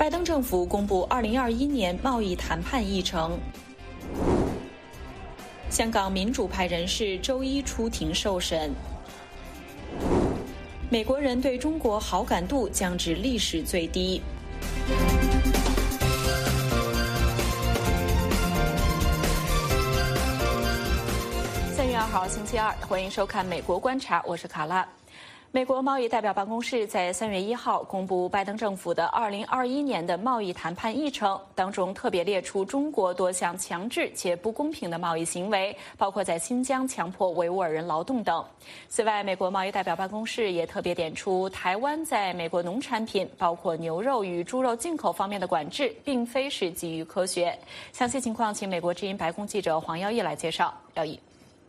拜登政府公布2021年贸易谈判议程。香港民主派人士周一出庭受审。美国人对中国好感度降至历史最低。3月2号星期二，欢迎收看《美国观察》，我是卡拉。美国贸易代表办公室在3月1号公布拜登政府的2021年的贸易谈判议程，当中特别列出中国多项强制且不公平的贸易行为，包括在新疆强迫维吾尔人劳动等。此外，美国贸易代表办公室也特别点出，台湾在美国农产品，包括牛肉与猪肉进口方面的管制，并非是基于科学。详细情况，请美国之音白宫记者黄耀义来介绍。耀义。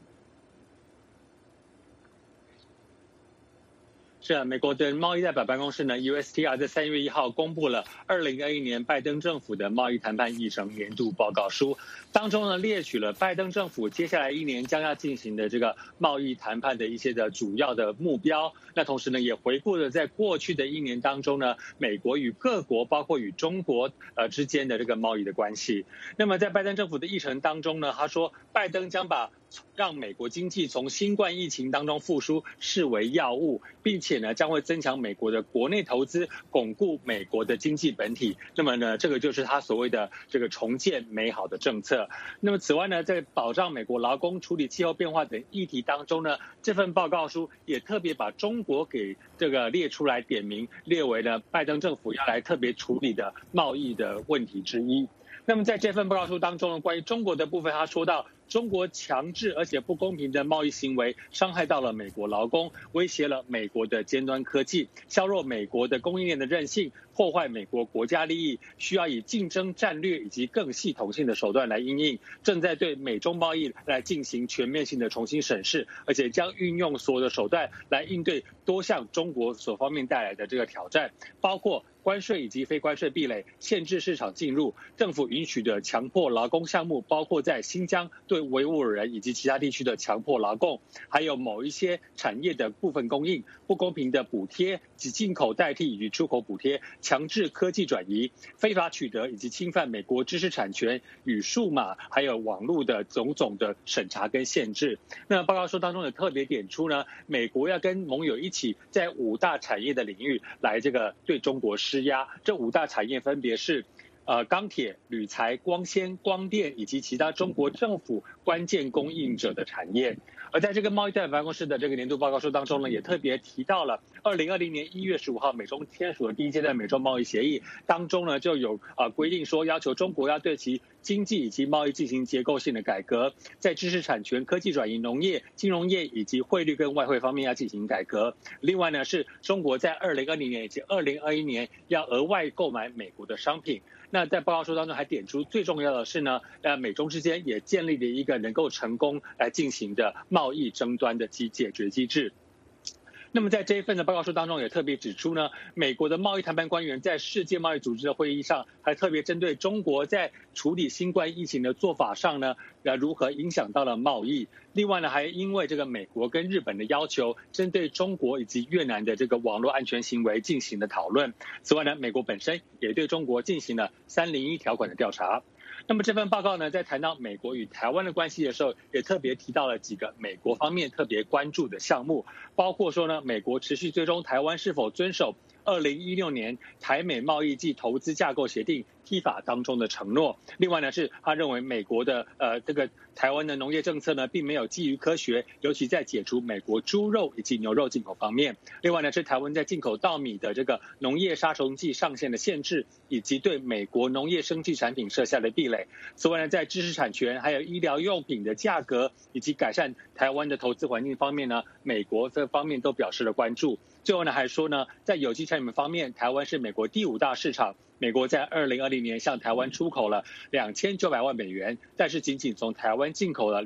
是美国的贸易代表办公室呢 USTR 在3月1号公布了2021年拜登政府的贸易谈判议程年度报告书，当中呢列举了拜登政府接下来一年将要进行的这个贸易谈判的一些的主要的目标。那同时呢也回顾了在过去的一年当中呢，美国与各国包括与中国之间的这个贸易的关系。那么在拜登政府的议程当中呢，他说拜登将把让美国经济从新冠疫情当中复苏视为要务，并且呢将会增强美国的国内投资，巩固美国的经济本体。那么呢这个就是他所谓的这个重建美好的政策。那么此外呢，在保障美国劳工、处理气候变化等议题当中呢，这份报告书也特别把中国给这个列出来点名，列为了拜登政府要来特别处理的贸易的问题之一。那么在这份报告书当中呢，关于中国的部分，他说到中国强制而且不公平的贸易行为伤害到了美国劳工，威胁了美国的尖端科技，削弱美国的供应链的韧性，破坏美国国家利益，需要以竞争战略以及更系统性的手段来因应，正在对美中贸易来进行全面性的重新审视，而且将运用所有的手段来应对多项中国所方面带来的这个挑战，包括关税以及非关税壁垒、限制市场进入、政府允许的强迫劳工项目，包括在新疆对维吾尔人以及其他地区的强迫劳工，还有某一些产业的部分供应、不公平的补贴及进口代替与出口补贴、强制科技转移、非法取得以及侵犯美国知识产权与数码还有网络的种种的审查跟限制。那报告书当中也特别点出呢，美国要跟盟友一起在5大产业的领域来这个对中国施压。这5大产业分别是钢铁、铝材、光纤、光电以及其他中国政府关键供应者的产业。而在这个贸易代表办公室的这个年度报告书当中呢，也特别提到了2020年1月15号美中签署的第一阶段美中贸易协议当中呢，就有规定说要求中国要对其经济以及贸易进行结构性的改革，在知识产权、科技转移、农业、金融业以及汇率跟外汇方面要进行改革。另外呢，是中国在2020年以及2021年要额外购买美国的商品。那在报告书当中还点出最重要的是呢，美中之间也建立了一个能够成功来进行的贸易争端的解决机制。那么在这一份的报告书当中也特别指出呢，美国的贸易谈判官员在世界贸易组织的会议上还特别针对中国在处理新冠疫情的做法上呢，如何影响到了贸易。另外呢，还因为这个美国跟日本的要求，针对中国以及越南的这个网络安全行为进行了讨论。此外呢，美国本身也对中国进行了301条款的调查。那么这份报告呢，在谈到美国与台湾的关系的时候，也特别提到了几个美国方面特别关注的项目，包括说呢，美国持续追踪台湾是否遵守2016年台美贸易暨投资架构协定 TIFA 当中的承诺。另外呢，是他认为美国的这个台湾的农业政策呢，并没有基于科学，尤其在解除美国猪肉以及牛肉进口方面。另外呢，是台湾在进口稻米的这个农业杀虫剂上限的限制，以及对美国农业生技产品设下的壁垒。此外呢，在知识产权还有医疗用品的价格以及改善台湾的投资环境方面呢，美国这方面都表示了关注。最后呢，还说呢，在有机产品方面，台湾是美国第5大市场。美国在2020年向台湾出口了2900万美元，但是仅仅从台湾进口了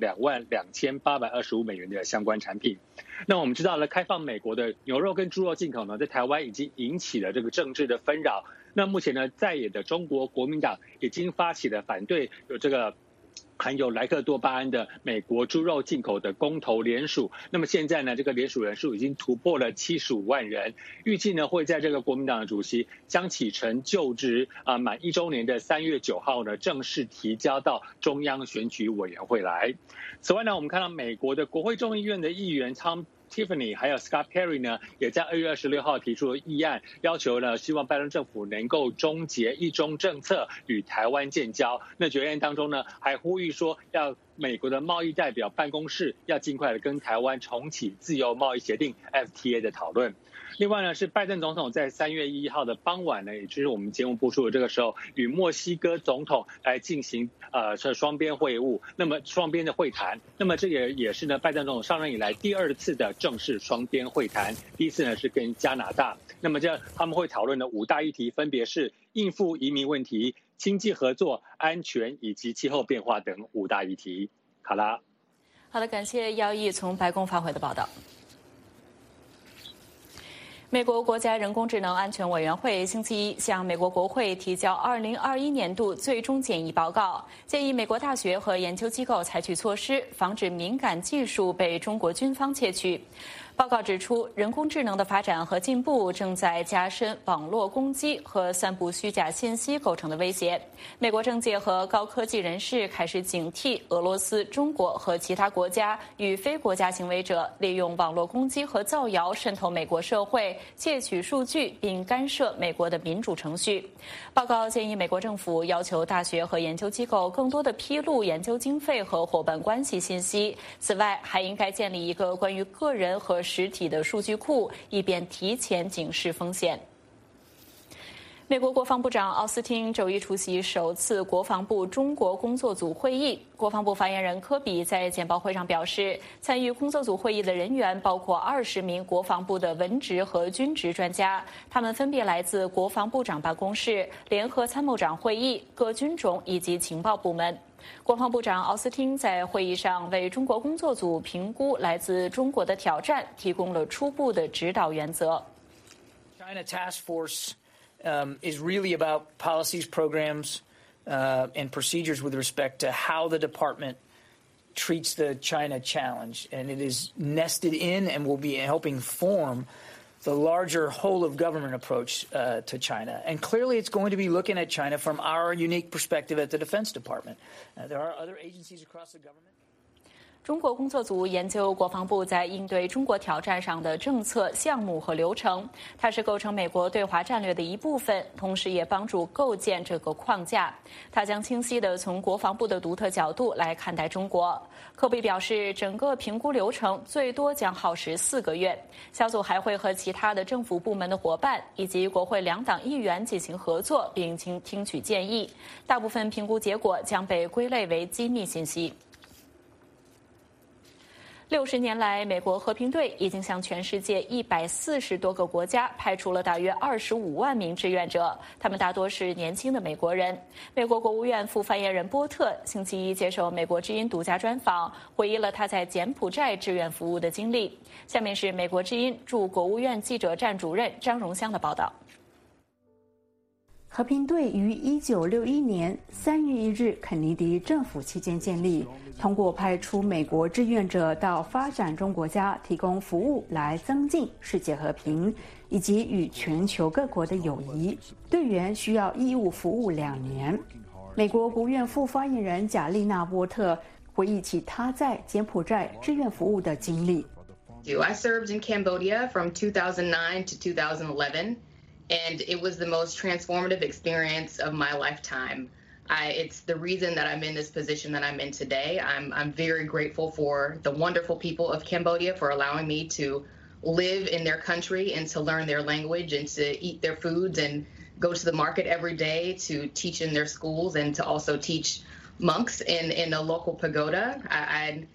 22825美元的相关产品。那我们知道了，开放美国的牛肉跟猪肉进口呢，在台湾已经引起了这个政治的纷扰。那目前呢，在野的中国国民党已经发起了反对这个含有莱克多巴胺的美国猪肉进口的公投联署，那么现在呢，这个联署人数已经突破了75万人，预计呢会在这个国民党的主席江启臣就职满1周年的3月9号呢，正式提交到中央选举委员会来。此外呢，我们看到美国的国会众议院的议员Tiffany 还有 Scott Perry 呢，也在2月26号提出了议案，要求呢，希望拜登政府能够终结一中政策，与台湾建交。那决议案当中呢，还呼吁说，要美国的贸易代表办公室要尽快的跟台湾重启自由贸易协定 FTA 的讨论。另外呢，是拜登总统在3月1号的傍晚呢，也就是我们节目播出的这个时候，与墨西哥总统来进行双边会晤，那么双边的会谈，那么这也是呢拜登总统上任以来第2次的正式双边会谈，第一次呢是跟加拿大，那么他们会讨论的5大议题分别是应付移民问题、经济合作、安全以及气候变化等5大议题。好啦， 好的，感谢姚毅从白宫发回的报道。美国国家人工智能安全委员会星期一向美国国会提交2021年度最终建议报告，建议美国大学和研究机构采取措施，防止敏感技术被中国军方窃取。报告指出，人工智能的发展和进步正在加深网络攻击和散布虚假信息构成的威胁。美国政界和高科技人士开始警惕俄罗斯、中国和其他国家与非国家行为者利用网络攻击和造谣渗透美国社会，窃取数据并干涉美国的民主程序。报告建议美国政府要求大学和研究机构更多地披露研究经费和伙伴关系信息。此外，还应该建立一个关于个人和实体的数据库，以便提前警示风险。美国国防部长奥斯汀周一出席首次国防部中国工作组会议。国防部发言人科比在简报会上表示，参与工作组会议的人员包括20名国防部的文职和军职专家，他们分别来自国防部长办公室、联合参谋长会议、各军种以及情报部门。国防部长奥斯汀在会议上为中国工作组评估来自中国的挑战提供了初步的指导原则。 China Task Force is really about policies, programs, and procedures with respect to how the department treats the China challenge, and it is nested in and will be helping form the larger whole-of-government approach to China. And clearly it's going to be looking at China from our unique perspective at the Defense Department. There are other agencies across the government. 中国工作组研究国防部在应对中国挑战上的政策、项目和流程，它是构成美国对华战略的一部分，同时也帮助构建这个框架。它将清晰地从国防部的独特角度来看待中国。科比表示，整个评估流程最多将耗时4个月。小组还会和其他的政府部门的伙伴以及国会2党议员进行合作，并听取建议。大部分评估结果将被归类为机密信息。60年来，美国和平队已经向全世界140多个国家派出了大约25万名志愿者，他们大多是年轻的美国人。美国国务院副发言人波特星期一接受美国之音独家专访，回忆了他在柬埔寨志愿服务的经历。下面是美国之音驻国务院记者站主任张荣香的报道。 和平队于1961年3月1日肯尼迪政府期间建立，通过派出美国志愿者到发展中国家提供服务来增进世界和平以及与全球各国的友谊。队员需要义务服务2年。美国国务院副发言人贾丽娜·波特回忆起他在柬埔寨志愿服务的经历。 I served in Cambodia from 2009 to 2011.And it was the most transformative experience of my lifetime. It's the reason that I'm in this position that I'm in today. I'm very grateful for the wonderful people of Cambodia for allowing me to live in their country and to learn their language and to eat their foods and go to the market every day to teach in their schools and to also teach monks in a local pagoda. I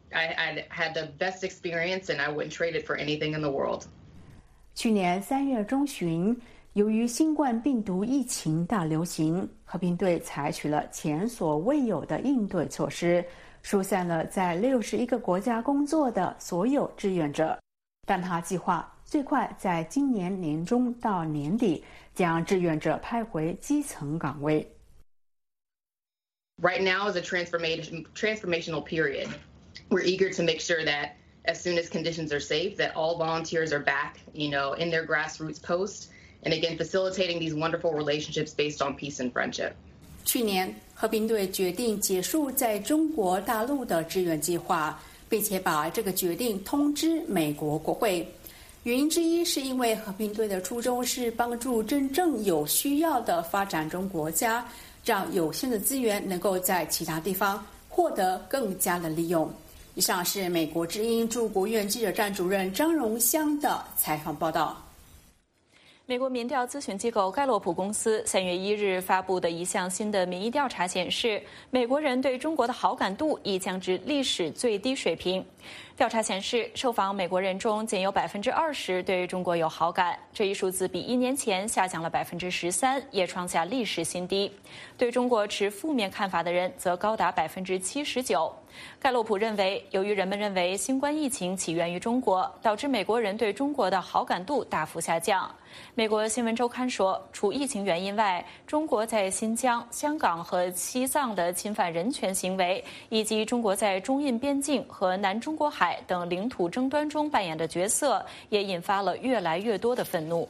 had the best experience and I wouldn't trade it for anything in the world. 去年3月中旬，由于新冠病毒疫情大流行，和平队采取了前所未有的应对措施，疏散了在61个国家工作的所有志愿者。但他计划最快在今年年中到年底将志愿者派回基层岗位。 Right now is a transformational period. We're eager to make sure that as soon as conditions are safe, that all volunteers are back, in their grassroots posts, and again, facilitating these wonderful relationships based on peace and friendship. 去年，和平队决定结束在中国大陆的支援计划，并且把这个决定通知美国国会。原因之一是因为和平队的初衷是帮助真正有需要的发展中国家，让有限的资源能够在其他地方获得更加的利用。以上是美国之音驻国务院记者站主任张荣香的采访报道。 美国民调咨询机构盖洛普公司3月1日发布的一项新的民意调查显示，美国人对中国的好感度已降至历史最低水平。调查显示，受访美国人中仅有20%对中国有好感，这一数字比1年前下降了13%，也创下历史新低。对中国持负面看法的人则高达79%。盖洛普认为，由于人们认为新冠疫情起源于中国，导致美国人对中国的好感度大幅下降。美国新闻周刊说，除疫情原因外，中国在新疆、香港和西藏的侵犯人权行为，以及中国在中印边境和南中国海等领土争端中扮演的角色，也引发了越来越多的愤怒。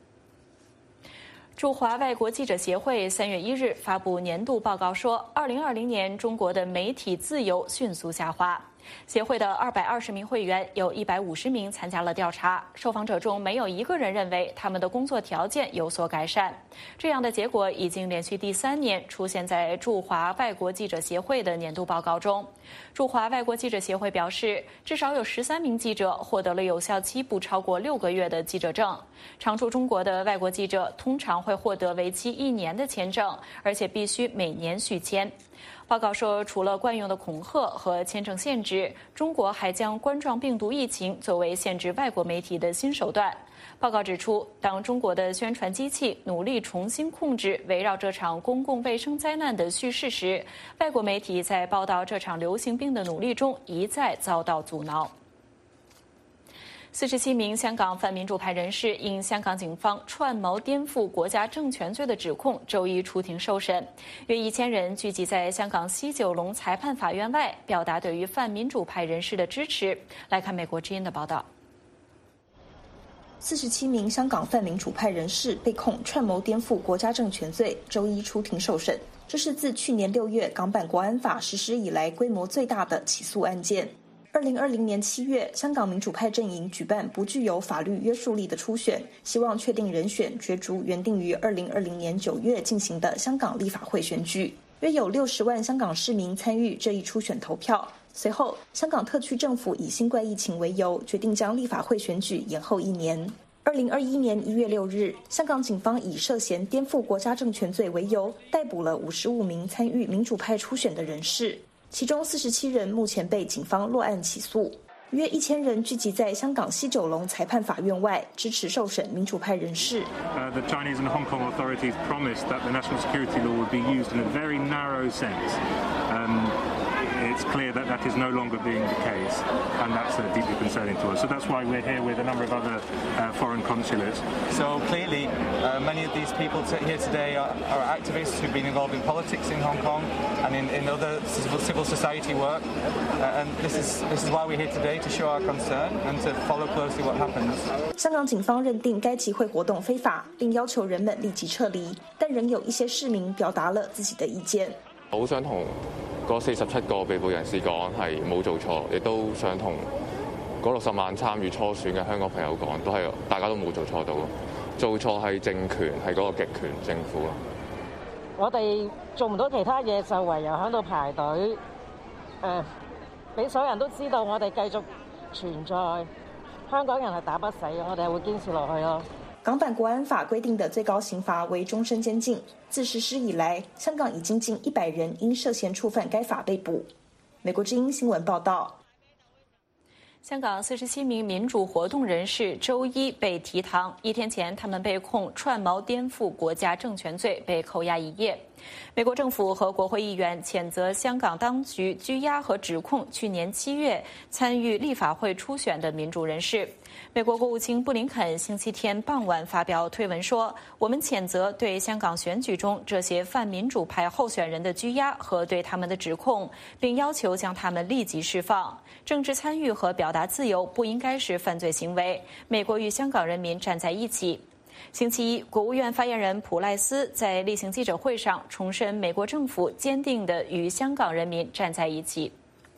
驻华外国记者协会3月1日发布年度报告说，2020年中国的媒体自由迅速下滑。协会的220名会员有150名参加了调查，受访者中没有一个人认为他们的工作条件有所改善。这样的结果已经连续第3年出现在驻华外国记者协会的年度报告中。驻华外国记者协会表示，至少有13名记者获得了有效期不超过6个月的记者证。常驻中国的外国记者通常会获得为期1年的签证，而且必须每年续签。报告说，除了惯用的恐吓和签证限制，中国还将冠状病毒疫情作为限制外国媒体的新手段。报告指出，当中国的宣传机器努力重新控制围绕这场公共卫生灾难的叙事时，外国媒体在报道这场流行病的努力中一再遭到阻挠。47名香港泛民主派人士因香港警方串谋颠覆国家政权罪的指控，周一出庭受审。约1000人聚集在香港西九龙裁判法院外，表达对于泛民主派人士的支持。来看美国之音的报道。 47名香港泛民主派人士被控串谋颠覆国家政权罪，周一出庭受审。这是自去年6月港版国安法实施以来规模最大的起诉案件。2020年7月，香港民主派阵营举办不具有法律约束力的初选，希望确定人选，角逐原定于2020年9月进行的香港立法会选举。约有60万香港市民参与这一初选投票。随后，香港特区政府以新冠疫情为由，决定将立法会选举延后1年。2021年1月6日，香港警方以涉嫌颠覆国家政权罪为由，逮捕了55名参与民主派初选的人士。其中47人目前被警方落案起诉。约1000人聚集在香港西九龙裁判法院外，支持受审民主派人士。 The Chinese and Hong Kong authorities promised that the national security law would be used in a very narrow sense. It's clear that that is no longer being the case, and that's deeply concerning to us. So that's why we're here with a number of other foreign consulates. So clearly, many of these people here today are activists who've been involved in politics in Hong Kong and in other civil society work. And this is why we're here today, to show our concern and to follow closely what happens. 香港警方认定该集会活动非法，并要求人们立即撤离，但仍有一些市民表達了自己的意見。 好想同嗰47個被捕人士講係冇做錯，亦都想同嗰60萬參與初選嘅香港朋友講，都係大家都冇做錯到，做錯係政權，係嗰個極權政府咯。 我哋做唔到其他嘢，就唯有喺度排隊，俾所有人都知道我哋繼續存在，香港人係打不死嘅，我哋係會堅持落去咯。 港版国安法规定的最高刑罚为终身监禁。自实施以来，香港已经近100人因涉嫌触犯该法被捕。美国之音新闻报道。 香港47名民主活动人士周一被提堂，1天前他们被控串谋颠覆国家政权罪，被扣押1夜。美国政府和国会议员谴责香港当局拘押和指控去年7月参与立法会初选的民主人士。 美国国务卿布林肯星期天傍晚发表推文说，我们谴责对香港选举中这些泛民主派候选人的拘押和对他们的指控，并要求将他们立即释放。政治参与和表达自由不应该是犯罪行为。美国与香港人民站在一起。星期一，国务院发言人普赖斯在例行记者会上重申，美国政府坚定地与香港人民站在一起。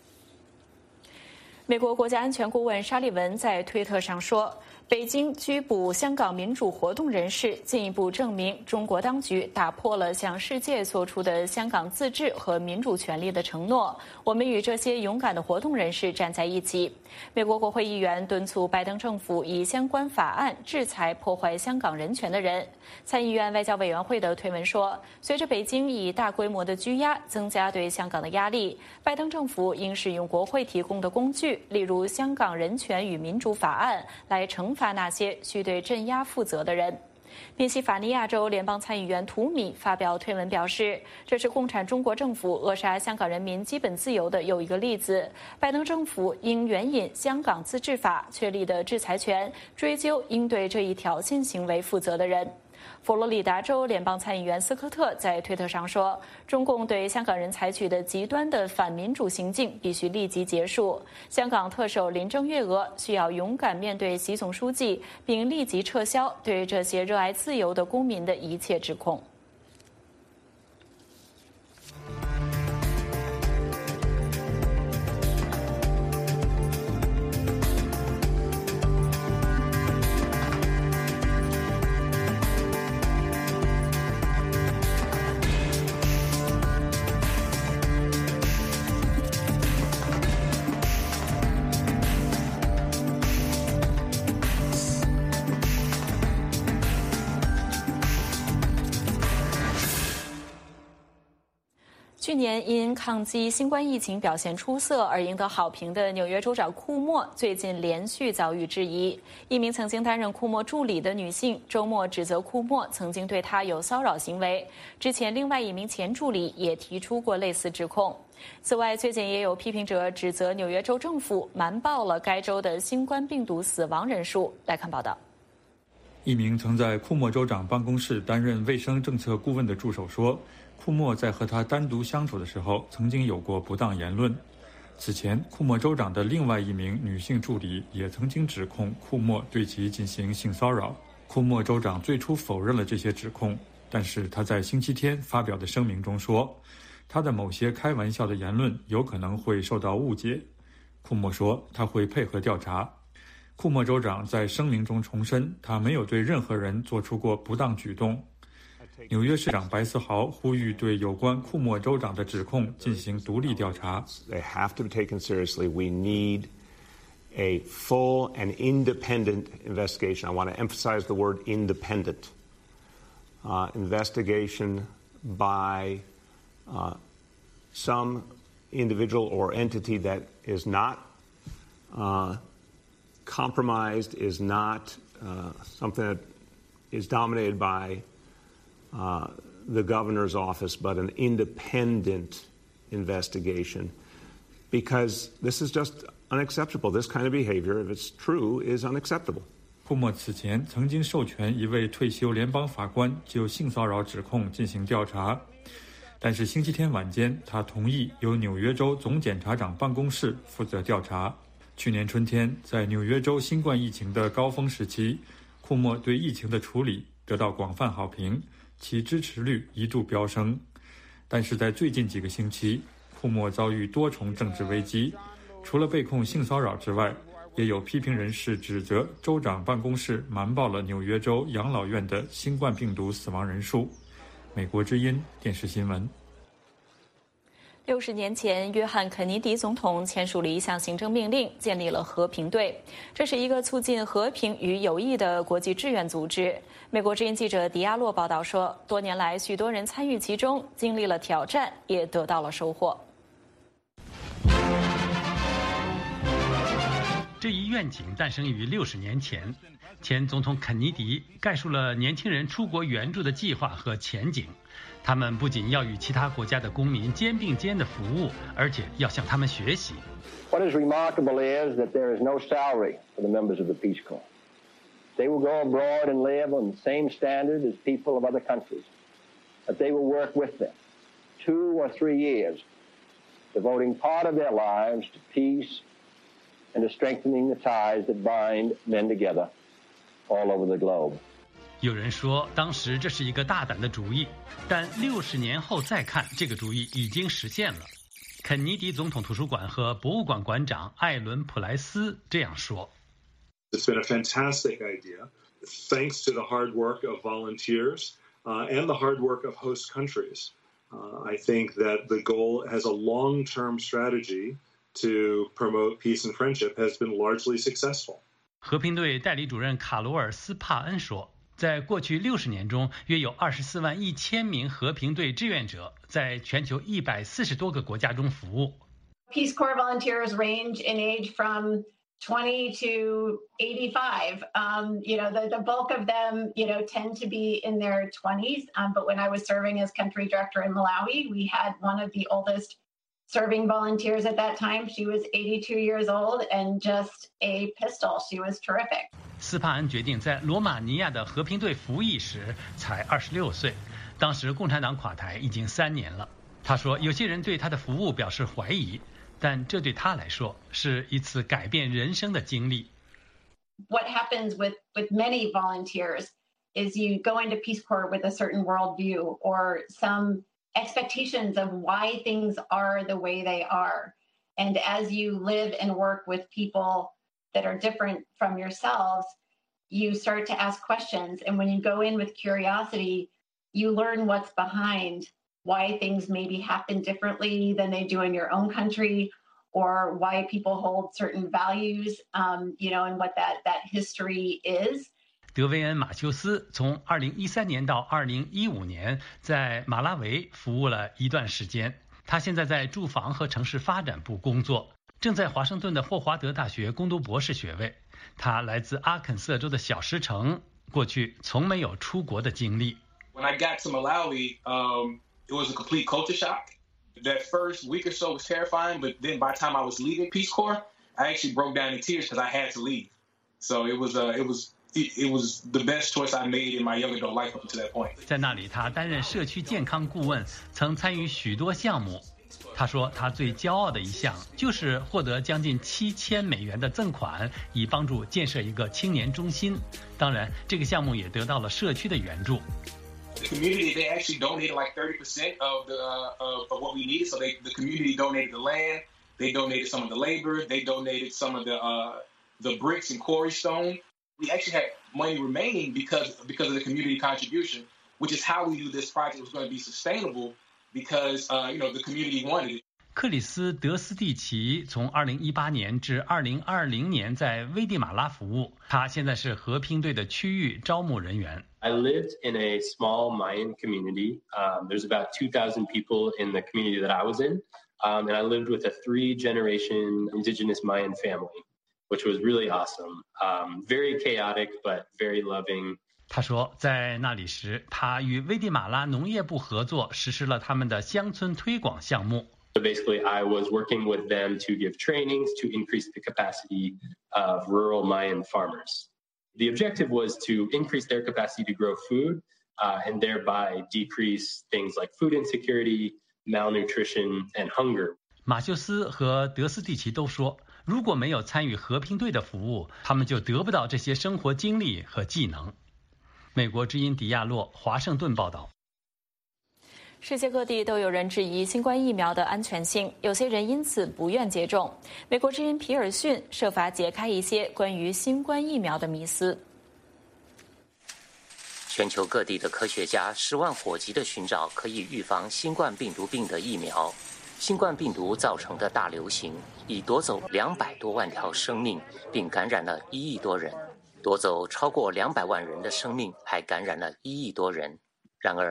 美国国家安全顾问沙利文在推特上说，北京拘捕香港民主活动人士，进一步证明中国当局打破了向世界做出的香港自治和民主权利的承诺。我们与这些勇敢的活动人士站在一起。美国国会议员敦促拜登政府以相关法案制裁破坏香港人权的人。参议院外交委员会的推文说，随着北京以大规模的拘押增加对香港的压力，拜登政府应使用国会提供的工具，例如香港人权与民主法案，来惩罚那些需对镇压负责的人。宾夕法尼亚州联邦参议员图米发表推文表示，这是共产中国政府扼杀香港人民基本自由的又一个例子。拜登政府应援引香港自治法确立的制裁权，追究应对这一挑衅行为负责的人。佛罗里达州联邦参议员斯科特在推特上说，中共对香港人采取的极端的反民主行径必须立即结束。香港特首林郑月娥需要勇敢面对习总书记，并立即撤销对这些热爱自由的公民的一切指控。去年因抗击新冠疫情表现出色而赢得好评的纽约州长库莫，最近连续遭遇质疑。一名曾经担任库莫助理的女性周末指责库莫曾经对她有骚扰行为。之前，另外一名前助理也提出过类似指控。此外，最近也有批评者指责纽约州政府瞒报了该州的新冠病毒死亡人数。来看报道。 一名曾在库莫州长办公室担任卫生政策顾问的助手说，库莫在和他单独相处的时候曾经有过不当言论。此前，库莫州长的另外一名女性助理也曾经指控库莫对其进行性骚扰。库莫州长最初否认了这些指控，但是他在星期天发表的声明中说，他的某些开玩笑的言论有可能会受到误解。库莫说他会配合调查。库莫州长在声明中重申，他没有对任何人做出过不当举动。纽约市长白思豪呼吁对有关库莫州长的指控进行独立调查。 They have to be taken seriously. We need a full and independent investigation. I want to emphasize the word independent. Investigation by some individual or entity that is not compromised, is not something that is dominated by the governor's office, but an independent investigation, because this is just unacceptable. This kind of behavior, if it's true, is unacceptable. 库莫此前曾经授权一位退休联邦法官就性骚扰指控进行调查，但是星期天晚间，他同意由纽约州总检察长办公室负责调查。去年春天，在纽约州新冠疫情的高峰时期，库莫对疫情的处理得到广泛好评，其支持率一度飙升。但是在最近几个星期，库莫遭遇多重政治危机，除了被控性骚扰之外，也有批评人士指责州长办公室瞒报了纽约州养老院的新冠病毒死亡人数。美国之音电视新闻。 60年前，约翰·肯尼迪总统签署了一项行政命令，建立了和平队。这是一个促进和平与友谊的国际志愿组织。美国之音记者迪亚洛报道说，多年来，许多人参与其中，经历了挑战，也得到了收获。 这一愿景诞生于60年前，前总统肯尼迪概述了年轻人出国援助的计划和前景。他们不仅要与其他国家的公民肩并肩的服务，而且要向他们学习。 What is remarkable is that there is no salary for the members of the Peace Corps. They will go abroad and live on the same standard as people of other countries, but they will work with them 2 or 3 years, devoting part of their lives to peace and to strengthening the ties that bind men together all over the globe. 有人说，当时这是一个大胆的主意，但60年后再看，这个主意已经实现了。肯尼迪总统图书馆和博物馆馆长艾伦·普莱斯这样说。 It's been a fantastic idea, thanks to the hard work of volunteers and the hard work of host countries. I think that the goal has a long-term strategy to promote peace and friendship has been largely successful. 和平队代理主任卡罗尔斯帕恩说，在过去60年中，约有24万1000名和平队志愿者在全球140多个国家中服务。 Peace Corps volunteers range in age from 20 to 85. The bulk of them, tend to be in their 20s. But when I was serving as country director in Malawi, we had one of the oldest serving volunteers at that time. She was 82 years old and just a pistol. She was terrific. 斯帕恩决定在罗马尼亚的和平队服役时才26岁，当时共产党垮台已经3年了。他说，有些人对他的服务表示怀疑。但这对他来说是一次改变人生的经历。 What happens with many volunteers is you go into Peace Corps with a certain worldview or some expectations of why things are the way they are. And as you live and work with people that are different from yourselves, you start to ask questions. And when you go in with curiosity, you learn what's behind why things maybe happen differently than they do in your own country, or why people hold certain values, and what that history is. 德维恩·马修斯从2013年到2015年在马拉维服务了一段时间。他现在在住房和城市发展部工作，正在华盛顿的霍华德大学攻读博士学位。他来自阿肯色州的小石城，过去从没有出国的经历。 When I got to Malawi, it was a complete culture shock. That first week or so was terrifying, but then by the time I was leaving Peace Corps, I actually broke down in tears because I had to leave. So it was the best choice I made in my young adult life up to that point. 在那里，他担任社区健康顾问，曾参与许多项目。他说，他最骄傲的一项就是获得将近$7000的赠款，以帮助建设一个青年中心。当然，这个项目也得到了社区的援助。 The community, they actually donated like 30% of what we needed. So the community donated the land, they donated some of the labor, they donated some of the bricks and quarry stone. We actually had money remaining because of the community contribution, which is how we knew this project was going to be sustainable because the community wanted it. 克里斯·德斯蒂奇从2018年至2020年在危地马拉服务，他现在是和平队的区域招募人员。 I lived in a small Mayan community. There's about 2,000 people in the community that I was in, and I lived with a 3-generation indigenous Mayan family, which was really awesome. Very chaotic, but very loving. 他说，在那里时，他与危地马拉农业部合作，实施了他们的乡村推广项目。 So basically, I was working with them to give trainings to increase the capacity of rural Mayan farmers. The objective was to increase their capacity to grow food and thereby decrease things like food insecurity, malnutrition, and hunger. 马修斯和德斯蒂奇都说，如果没有参与和平队的服务，他们就得不到这些生活经历和技能。美国之音迪亚洛，华盛顿报道。 世界各地都有人质疑新冠疫苗的安全性，有些人因此不愿接种。美国之音皮尔逊设法解开一些关于新冠疫苗的迷思。 全球各地的科学家10万火急地寻找可以预防新冠病毒病的疫苗。新冠病毒造成的大流行已夺走200多万条生命，并感染了1亿多人。夺走超过200万人的生命，还感染了1亿多人。然而，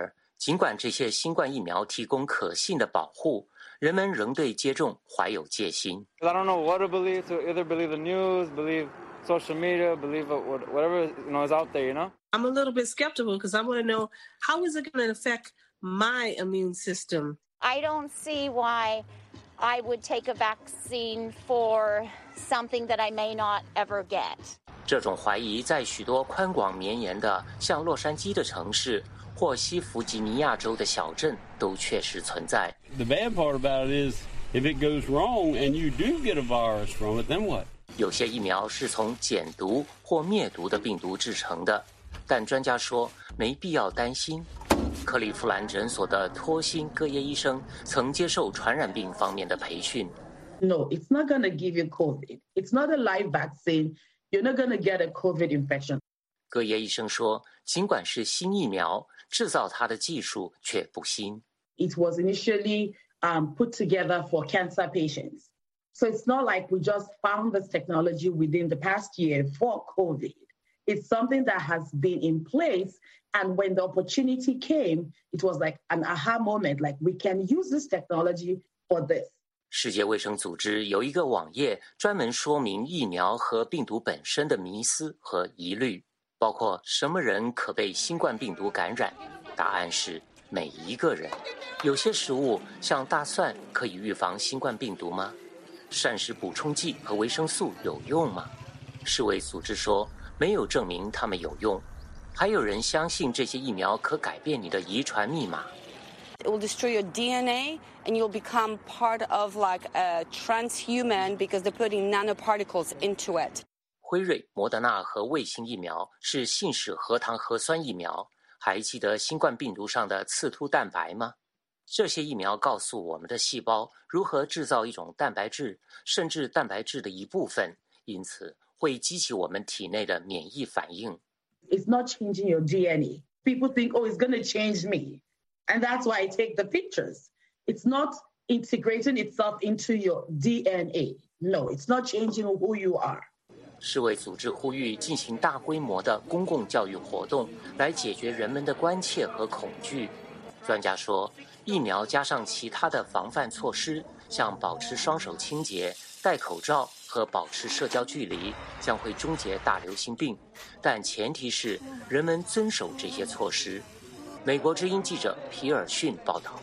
尽管这些新冠疫苗提供可信的保护，人们仍对接种怀有戒心。 I don't know what to believe. To either believe the news, believe social media, believe whatever is out there. I'm a little bit skeptical because I want to know how is it going to affect my immune system. I don't see why I would take a vaccine for something that I may not ever get. 这种怀疑在许多宽广绵延的像洛杉矶的城市或西弗吉尼亚州的小镇都确实存在。 The bad part about it is if it goes wrong and you do get a virus from it, then what? 有些疫苗是从减毒或灭毒的病毒制成的，但专家说没必要担心。克利夫兰诊所的托辛戈耶医生曾接受传染病方面的培训。 No, it's not going to give you COVID. It's not a live vaccine. You're not going to get a COVID infection. 戈耶医生说，尽管是新疫苗，制造它的技术却不新。 It was initially put together for cancer patients. So it's not like we just found this technology within the past year for COVID. It's something that has been in place. And when the opportunity came, it was like an aha moment, like we can use this technology for this. 世界卫生组织有一个网页专门说明疫苗和病毒本身的迷思和疑虑，包括什么人可被新冠病毒感染。答案是每一个人。有些食物像大蒜可以预防新冠病毒吗？膳食补充剂和维生素有用吗？世卫组织说没有证明它们有用。还有人相信这些疫苗可改变你的遗传密码。 It will destroy your DNA and you'll become part of like a transhuman because they're putting nanoparticles into it. 辉瑞、莫德纳和卫星疫苗是信使核糖核酸疫苗。还记得新冠病毒上的刺突蛋白吗？这些疫苗告诉我们的细胞如何制造一种蛋白质，甚至蛋白质的一部分，因此会激起我们体内的免疫反应。 It's not changing your DNA. People think, oh, it's going to change me. And that's why I take the pictures. It's not integrating itself into your DNA. No, it's not changing who you are. 世卫组织呼吁进行大规模的公共教育活动，来解决人们的关切和恐惧。专家说，疫苗加上其他的防范措施，像保持双手清洁、戴口罩和保持社交距离，将会终结大流行病，但前提是人们遵守这些措施。美国之音记者皮尔逊报道。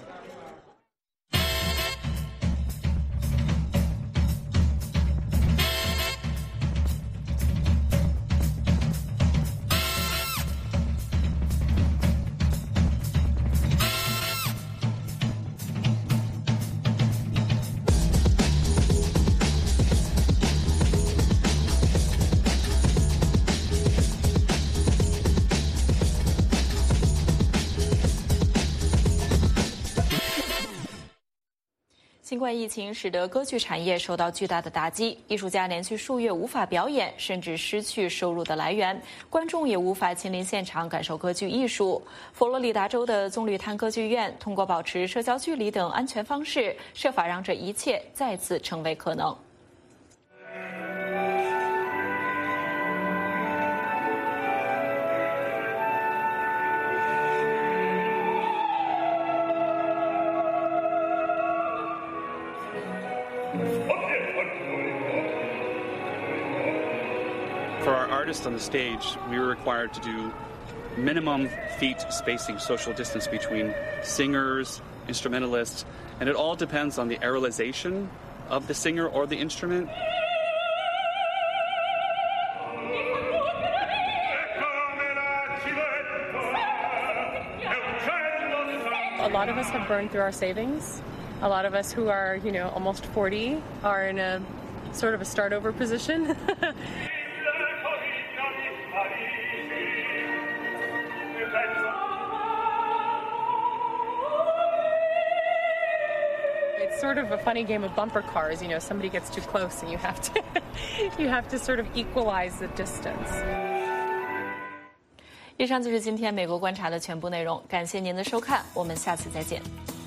新冠疫情使得歌剧产业受到巨大的打击，艺术家连续数月无法表演，甚至失去收入的来源，观众也无法亲临现场感受歌剧艺术。佛罗里达州的棕榈滩歌剧院通过保持社交距离等安全方式，设法让这一切再次成为可能。 For our artists on the stage, we were required to do minimum feet spacing, social distance between singers, instrumentalists, and it all depends on the aerialization of the singer or the instrument. A lot of us have burned through our savings. A lot of us who are, almost 40 are in a sort of a start over position. It's sort of a funny game of bumper cars. Somebody gets too close and you have to sort of equalize the distance. 以上就是今天美国观察的全部内容，感谢您的收看，我们下次再见。